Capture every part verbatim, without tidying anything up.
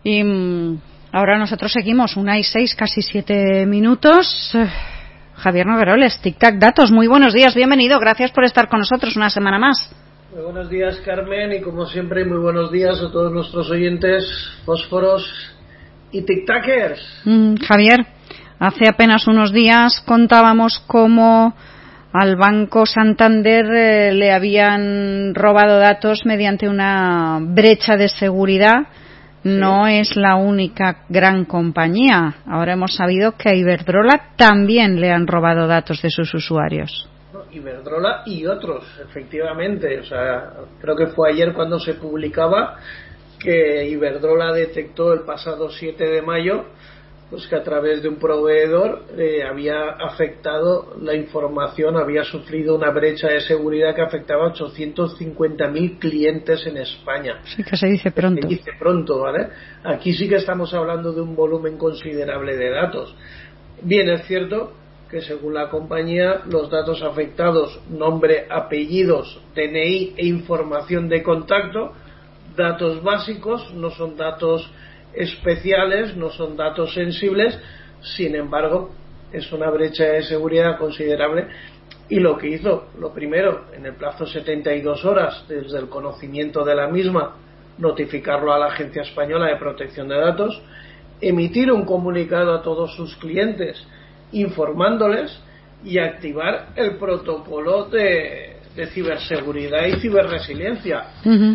Y mmm, ahora nosotros seguimos, una y seis, casi siete minutos. Javier Nogueroles, Tic Tac Datos, muy buenos días, bienvenido, gracias por estar con nosotros una semana más. Muy buenos días, Carmen, y como siempre, muy buenos días a todos nuestros oyentes, fósforos y tic-tackers. Mm, Javier, hace apenas unos días contábamos cómo al Banco Santander eh, le habían robado datos mediante una brecha de seguridad. No sí. Es la única gran compañía. Ahora hemos sabido que a Iberdrola también le han robado datos de sus usuarios. Iberdrola y otros, efectivamente. O sea, creo que fue ayer cuando se publicaba que Iberdrola detectó el pasado siete de mayo pues que a través de un proveedor eh, había afectado la información, había sufrido una brecha de seguridad que afectaba a ochocientos cincuenta mil clientes en España. Sí, que se dice pronto. Se dice pronto, ¿vale? Aquí sí que estamos hablando de un volumen considerable de datos. Bien, es cierto que según la compañía los datos afectados, nombre, apellidos, D N I e información de contacto, datos básicos, no son datos especiales, no son datos sensibles, sin embargo es una brecha de seguridad considerable. Y lo que hizo, lo primero, en el plazo de setenta y dos horas desde el conocimiento de la misma, notificarlo a la Agencia Española de Protección de Datos, emitir un comunicado a todos sus clientes informándoles y activar el protocolo de, de ciberseguridad y ciberresiliencia. Uh-huh.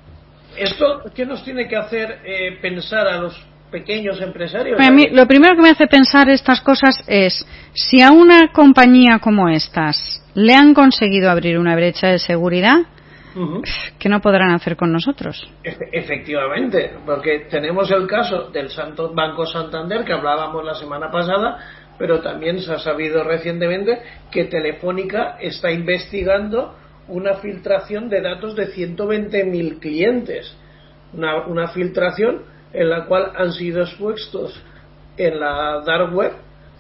¿Esto qué nos tiene que hacer eh, pensar a los pequeños empresarios? A mí, lo primero que me hace pensar estas cosas es, si a una compañía como estas le han conseguido abrir una brecha de seguridad, uh-huh, ¿qué no podrán hacer con nosotros? Efectivamente, porque tenemos el caso del Santo Banco Santander que hablábamos la semana pasada, pero también se ha sabido recientemente que Telefónica está investigando una filtración de datos de ciento veinte mil clientes, una, una filtración en la cual han sido expuestos en la dark web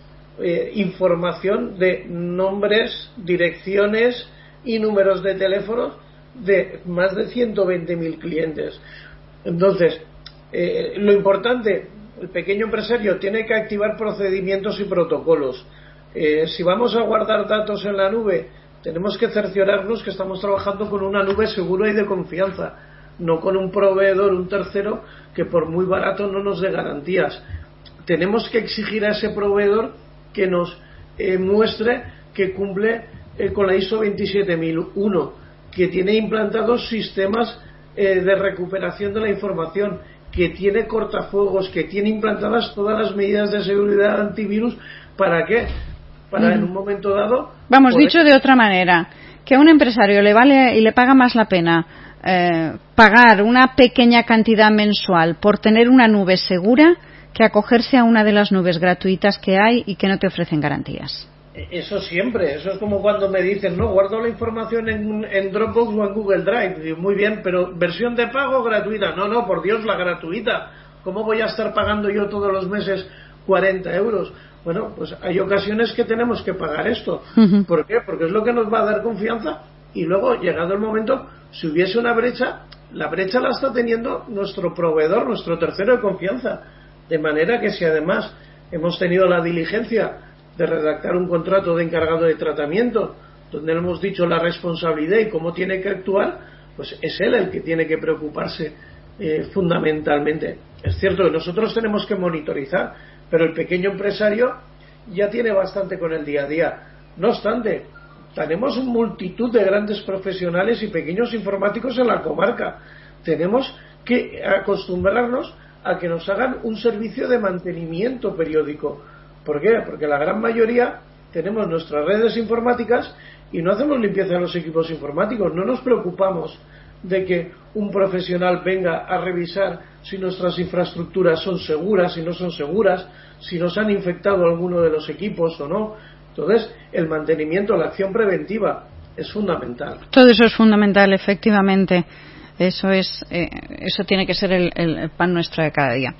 eh, información de nombres, direcciones y números de teléfonos de más de ciento veinte mil clientes. Entonces, eh, lo importante, el pequeño empresario tiene que activar procedimientos y protocolos. Eh, si vamos a guardar datos en la nube, tenemos que cerciorarnos que estamos trabajando con una nube segura y de confianza, no con un proveedor, un tercero, que por muy barato no nos dé garantías. Tenemos que exigir a ese proveedor que nos eh, muestre que cumple eh, con la I S O veintisiete mil uno, que tiene implantados sistemas eh, de recuperación de la información, que tiene cortafuegos, que tiene implantadas todas las medidas de seguridad antivirus. ¿Para qué? Para mm. en un momento dado... Vamos, poder... dicho de otra manera, que a un empresario le vale y le paga más la pena eh, pagar una pequeña cantidad mensual por tener una nube segura que acogerse a una de las nubes gratuitas que hay y que no te ofrecen garantías. Eso siempre, eso es como cuando me dicen, no, guardo la información en, en Dropbox o en Google Drive. Digo, muy bien, pero versión de pago gratuita. No, no, por Dios, la gratuita. ¿Cómo voy a estar pagando yo todos los meses cuarenta euros? Bueno, pues hay ocasiones que tenemos que pagar esto. Uh-huh. ¿Por qué? Porque es lo que nos va a dar confianza. Y luego, llegado el momento, si hubiese una brecha, la brecha la está teniendo nuestro proveedor, nuestro tercero de confianza. De manera que si además hemos tenido la diligencia de redactar un contrato de encargado de tratamiento, donde le hemos dicho la responsabilidad y cómo tiene que actuar, pues es él el que tiene que preocuparse eh, fundamentalmente. Es cierto que nosotros tenemos que monitorizar, pero el pequeño empresario ya tiene bastante con el día a día. No obstante, tenemos multitud de grandes profesionales y pequeños informáticos en la comarca. Tenemos que acostumbrarnos a que nos hagan un servicio de mantenimiento periódico. ¿Por qué? Porque la gran mayoría tenemos nuestras redes informáticas y no hacemos limpieza de los equipos informáticos. No nos preocupamos de que un profesional venga a revisar si nuestras infraestructuras son seguras, si no son seguras, si nos han infectado alguno de los equipos o no. Entonces, el mantenimiento, la acción preventiva es fundamental. Todo eso es fundamental, efectivamente. Eso es, eh, eso tiene que ser el, el pan nuestro de cada día.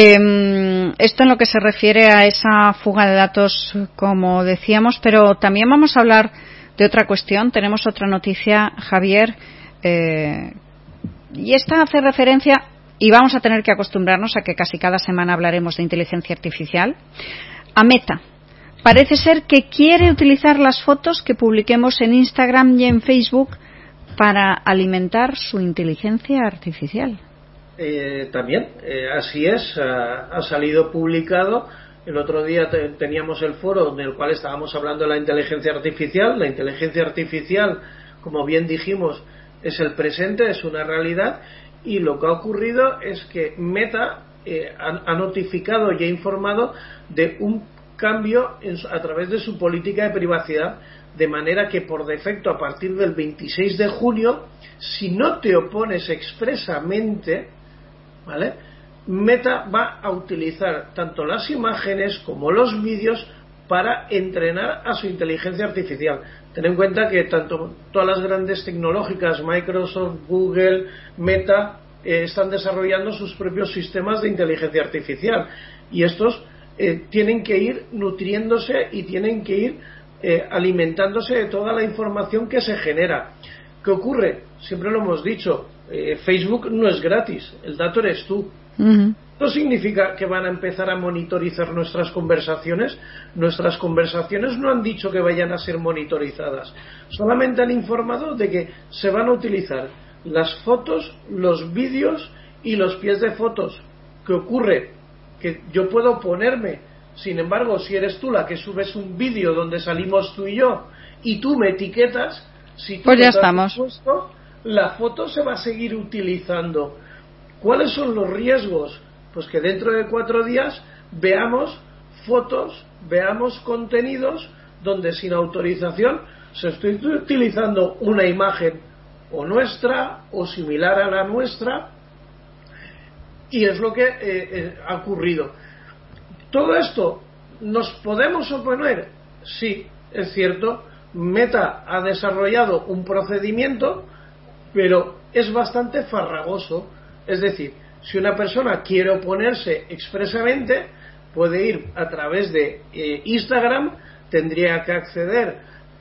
Eh, esto en lo que se refiere a esa fuga de datos, como decíamos, pero también vamos a hablar de otra cuestión. Tenemos otra noticia, Javier, eh, y esta hace referencia y vamos a tener que acostumbrarnos a que casi cada semana hablaremos de inteligencia artificial, a Meta. Parece ser que quiere utilizar las fotos que publiquemos en Instagram y en Facebook para alimentar su inteligencia artificial. Eh, también, eh, así es, ha, ha salido publicado. El otro día te, teníamos el foro en el cual estábamos hablando de la inteligencia artificial. La inteligencia artificial, como bien dijimos, es el presente, es una realidad, y lo que ha ocurrido es que Meta eh, ha, ha notificado y ha informado de un cambio en, a través de su política de privacidad, de manera que por defecto a partir del veintiséis de junio, si no te opones expresamente, ¿vale?, Meta va a utilizar tanto las imágenes como los vídeos para entrenar a su inteligencia artificial. Ten en cuenta que tanto todas las grandes tecnológicas, Microsoft, Google, Meta, eh, están desarrollando sus propios sistemas de inteligencia artificial, y estos eh, tienen que ir nutriéndose y tienen que ir eh, alimentándose de toda la información que se genera. ¿Qué ocurre? Siempre lo hemos dicho, eh, Facebook no es gratis, el dato eres tú. Uh-huh. ¿Esto significa que van a empezar a monitorizar nuestras conversaciones? Nuestras conversaciones no han dicho que vayan a ser monitorizadas, solamente han informado de que se van a utilizar las fotos, los vídeos y los pies de fotos. ¿Qué ocurre? Que yo puedo ponerme, sin embargo, si eres tú la que subes un vídeo donde salimos tú y yo y tú me etiquetas, si tú pues ya estamos. Puesto, la foto se va a seguir utilizando. ¿Cuáles son los riesgos? Pues que dentro de cuatro días veamos fotos, veamos contenidos donde sin autorización se estoy utilizando una imagen o nuestra o similar a la nuestra, y es lo que eh, eh, ha ocurrido. ¿Todo esto nos podemos oponer? Sí, es cierto. Meta ha desarrollado un procedimiento, pero es bastante farragoso. Es decir, si una persona quiere oponerse expresamente, puede ir a través de eh, Instagram, tendría que acceder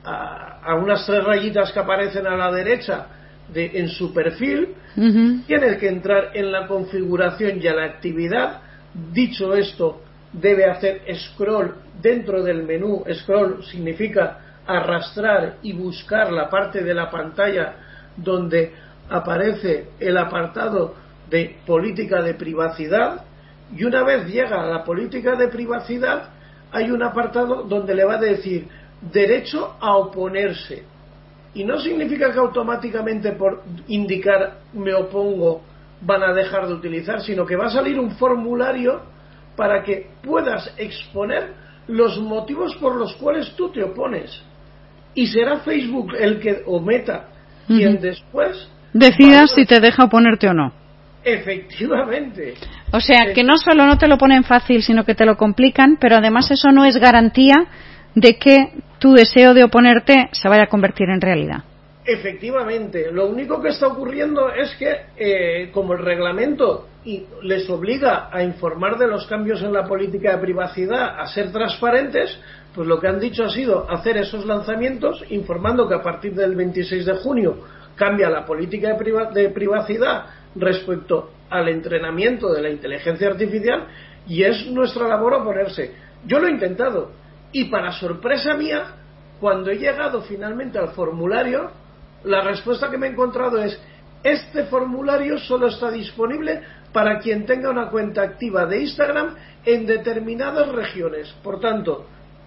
a, a unas tres rayitas que aparecen a la derecha de, en su perfil, uh-huh. Tiene que entrar en la configuración y a la actividad. Dicho esto, debe hacer scroll dentro del menú. Scroll significa arrastrar y buscar la parte de la pantalla donde aparece el apartado de política de privacidad, y una vez llega a la política de privacidad hay un apartado donde le va a decir derecho a oponerse, y no significa que automáticamente por indicar me opongo van a dejar de utilizar, sino que va a salir un formulario para que puedas exponer los motivos por los cuales tú te opones, y será Facebook el que, o Meta, quien uh-huh. después decida si te deja oponerte o no. Efectivamente. O sea, que no solo no te lo ponen fácil, sino que te lo complican, pero además eso no es garantía de que tu deseo de oponerte se vaya a convertir en realidad. Efectivamente. Lo único que está ocurriendo es que, eh, como el reglamento y les obliga a informar de los cambios en la política de privacidad, a ser transparentes, pues lo que han dicho ha sido hacer esos lanzamientos informando que a partir del veintiséis de junio cambia la política de, priva- de privacidad respecto al entrenamiento de la inteligencia artificial, y es nuestra labor oponerse. Yo lo he intentado, y para sorpresa mía, cuando he llegado finalmente al formulario, la respuesta que me he encontrado es: este formulario solo está disponible para quien tenga una cuenta activa de Instagram en determinadas regiones. Por tanto,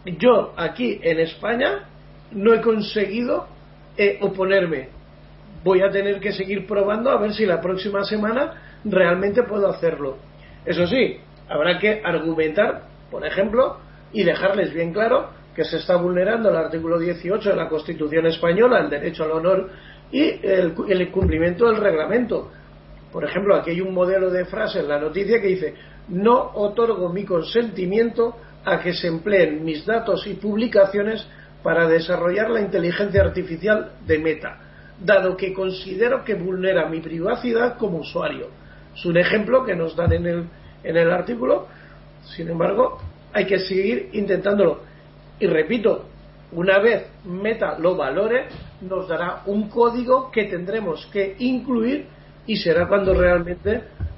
yo aquí en España no he conseguido eh, oponerme. Voy a tener que seguir probando a ver si la próxima semana realmente puedo hacerlo. Eso sí, habrá que argumentar, por ejemplo, y dejarles bien claro que se está vulnerando el artículo dieciocho de la Constitución española, el derecho al honor y el, el cumplimiento del reglamento. Por ejemplo, aquí hay un modelo de frase en la noticia que dice: no otorgo mi consentimiento a que se empleen mis datos y publicaciones para desarrollar la inteligencia artificial de Meta, dado que considero que vulnera mi privacidad como usuario. Es un ejemplo que nos dan en el, en el artículo. Sin embargo, hay que seguir intentándolo. Y repito, una vez Meta lo valore, nos dará un código que tendremos que incluir, y será cuando realmente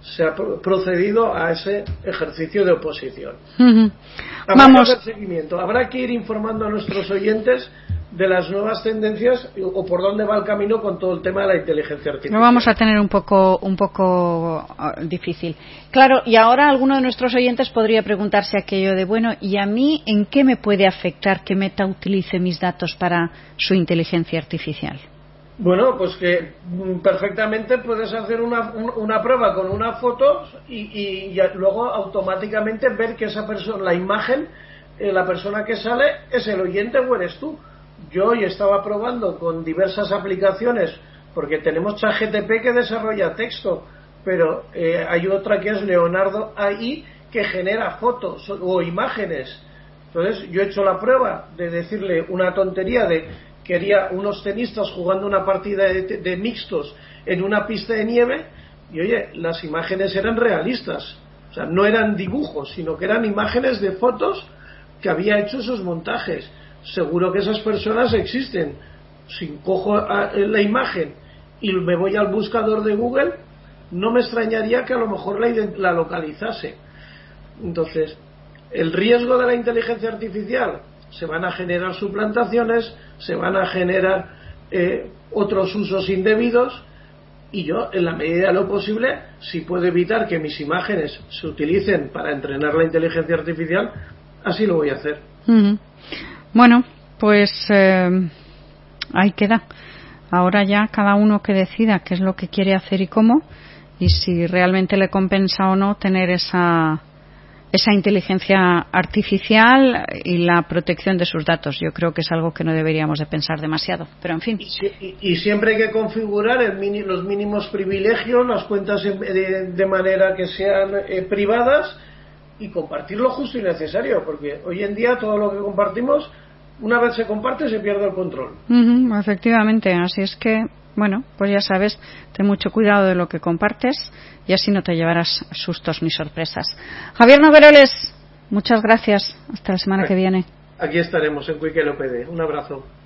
se ha procedido a ese ejercicio de oposición. Uh-huh. Habrá Vamos. que hacer seguimiento, habrá que ir informando a nuestros oyentes de las nuevas tendencias o por dónde va el camino con todo el tema de la inteligencia artificial. Lo vamos a tener un poco un poco uh, difícil. Claro, y ahora alguno de nuestros oyentes podría preguntarse aquello de, bueno, ¿y a mí en qué me puede afectar que Meta utilice mis datos para su inteligencia artificial? Bueno, pues que perfectamente puedes hacer una, una prueba con una foto y, y, y luego automáticamente ver que esa persona, la imagen, eh, la persona que sale es el oyente o eres tú. Yo hoy estaba probando con diversas aplicaciones, porque tenemos ChatGPT que desarrolla texto, pero eh, hay otra que es Leonardo A I que genera fotos o imágenes. Entonces yo he hecho la prueba de decirle una tontería de quería unos tenistas jugando una partida de, de mixtos en una pista de nieve y oye, las imágenes eran realistas, o sea, no eran dibujos, sino que eran imágenes de fotos que había hecho esos montajes. Seguro que esas personas existen. Si cojo la imagen y me voy al buscador de Google, no me extrañaría que a lo mejor la, la localizase. Entonces, el riesgo de la inteligencia artificial, se van a generar suplantaciones, se van a generar eh, otros usos indebidos, y yo, en la medida de lo posible, si puedo evitar que mis imágenes se utilicen para entrenar la inteligencia artificial, así lo voy a hacer. Uh-huh. Bueno, pues eh, ahí queda. Ahora ya cada uno que decida qué es lo que quiere hacer y cómo, y si realmente le compensa o no tener esa esa inteligencia artificial y la protección de sus datos. Yo creo que es algo que no deberíamos de pensar demasiado, pero en fin. Y, y, y siempre hay que configurar el mini, los mínimos privilegios, las cuentas de, de manera que sean eh, privadas, y compartir lo justo y necesario, porque hoy en día todo lo que compartimos, una vez se comparte, se pierde el control. Uh-huh, efectivamente, así es que, bueno, pues ya sabes, ten mucho cuidado de lo que compartes y así no te llevarás sustos ni sorpresas. Javier Nogueroles, muchas gracias. Hasta la semana que viene. Aquí estaremos en Quique L P D. Un abrazo.